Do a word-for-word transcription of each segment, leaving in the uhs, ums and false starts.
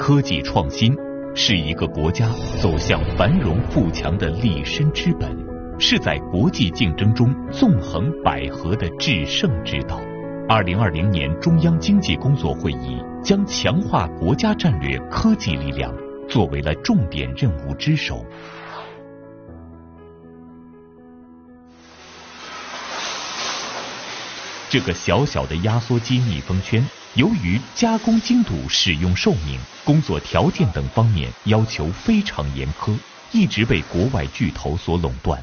科技创新是一个国家走向繁荣富强的立身之本，是在国际竞争中纵横捭阖的制胜之道。二零二零年中央经济工作会议将强化国家战略科技力量作为了重点任务之首。这个小小的压缩机密封圈，由于加工精度、使用寿命、工作条件等方面要求非常严苛，一直被国外巨头所垄断。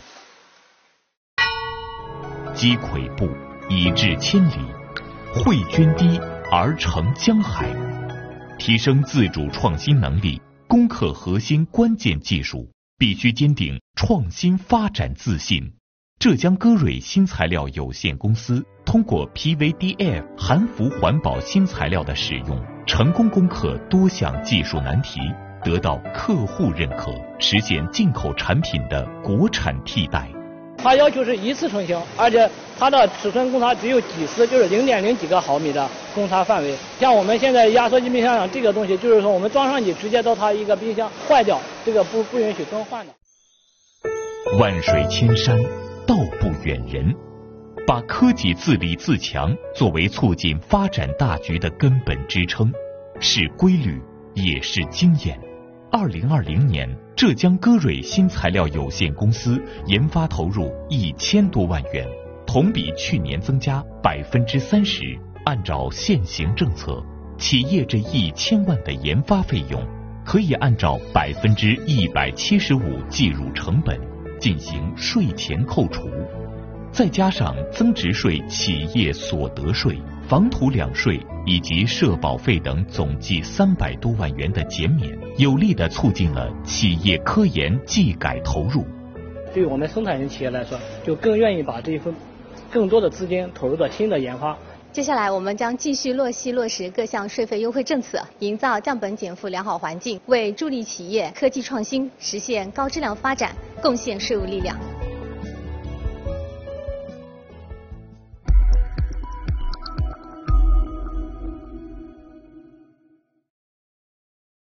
积跬步，以至千里；汇涓滴，而成江海。提升自主创新能力，攻克核心关键技术，必须坚定创新发展自信。浙江歌瑞新材料有限公司通过 P V D F 含氟环保新材料的使用，成功攻克多项技术难题，得到客户认可，实现进口产品的国产替代。 它要求是一次成型，而且它的尺寸公差只有几丝，就是零点零几个毫米的公差范围。像我们现在压缩机冰箱上这个东西，就是说我们装上去直接到它一个冰箱坏掉，这个不不允许更换的。 万水千山，道不远人，把科技自立自强作为促进发展大局的根本支撑，是规律，也是经验。二零二零年，浙江歌瑞新材料有限公司研发投入一千多万元，同比去年增加百分之三十。按照现行政策，企业这一千万的研发费用，可以按照百分之一百七十五计入成本，进行税前扣除，再加上增值税、企业所得税、房土两税以及社保费等总计三百多万元的减免，有力地促进了企业科研技改投入。 对于我们生产型企业来说，就更愿意把这一份更多的资金投入到新的研发。 接下来，我们将继续落细落实各项税费优惠政策，营造降本减负良好环境，为助力企业科技创新、实现高质量发展贡献税务力量。